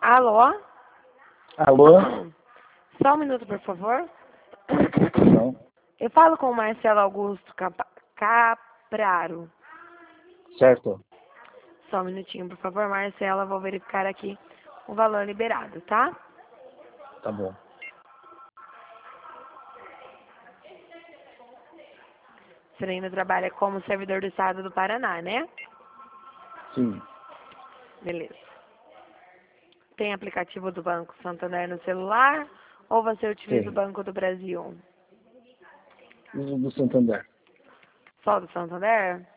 Alô? Alô? Só um minuto, por favor. Não. Eu falo com o Marcelo Augusto Capraro. Certo. Só um minutinho, por favor, Marcela. Vou verificar aqui o valor liberado, tá? Tá bom. Você ainda trabalha como servidor do Estado do Paraná, né? Sim. Beleza. Tem aplicativo do Banco Santander no celular ou você utiliza o Tem. Banco do Brasil? Uso do Santander. Só do Santander?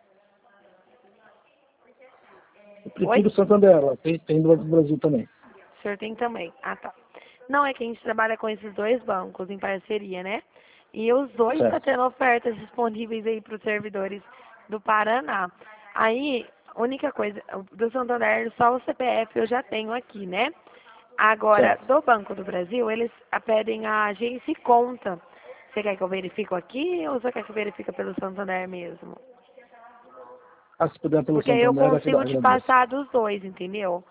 Eu Oi? prefiro o Santander. Lá tem do Banco do Brasil também. O senhor tem também. Ah, tá. Não, é que a gente trabalha com esses dois bancos em parceria, né? E os dois estão Certo. tendo ofertas disponíveis aí para os servidores do Paraná. Aí, única coisa, do Santander, só o CPF eu já tenho aqui, né? Agora, Certo. do Banco do Brasil, eles pedem a agência e conta. Você quer que eu verifique aqui ou você quer que eu verifique pelo Santander mesmo? Ah, se puder pelo Porque aí eu Santander, consigo te agradeço. passar dos dois, entendeu?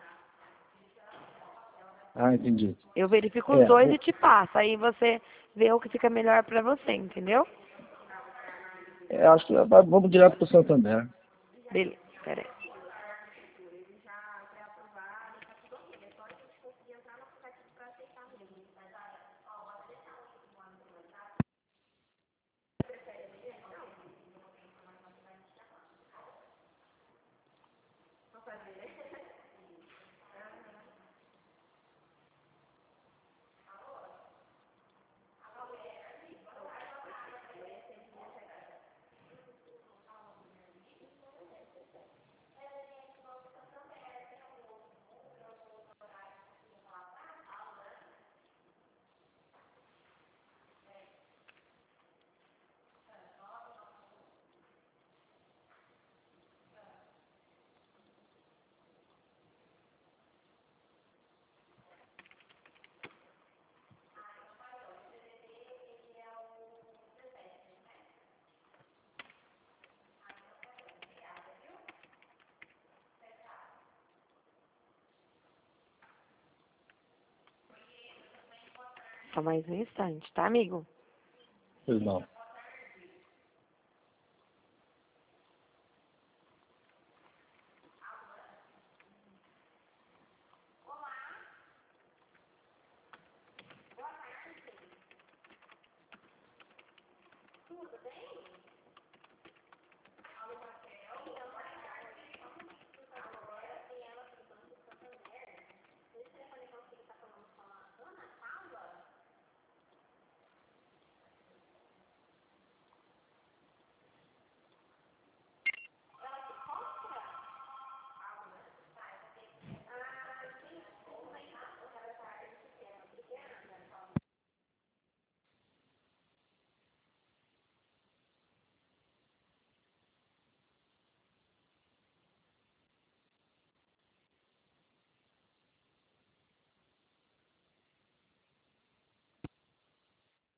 Ah, entendi. Eu verifico os É, dois e te passo. Aí você vê o que fica melhor pra você, entendeu? acho que vamos direto pro Santander. Beleza, peraí. Só mais um instante, tá, amigo? Pois não.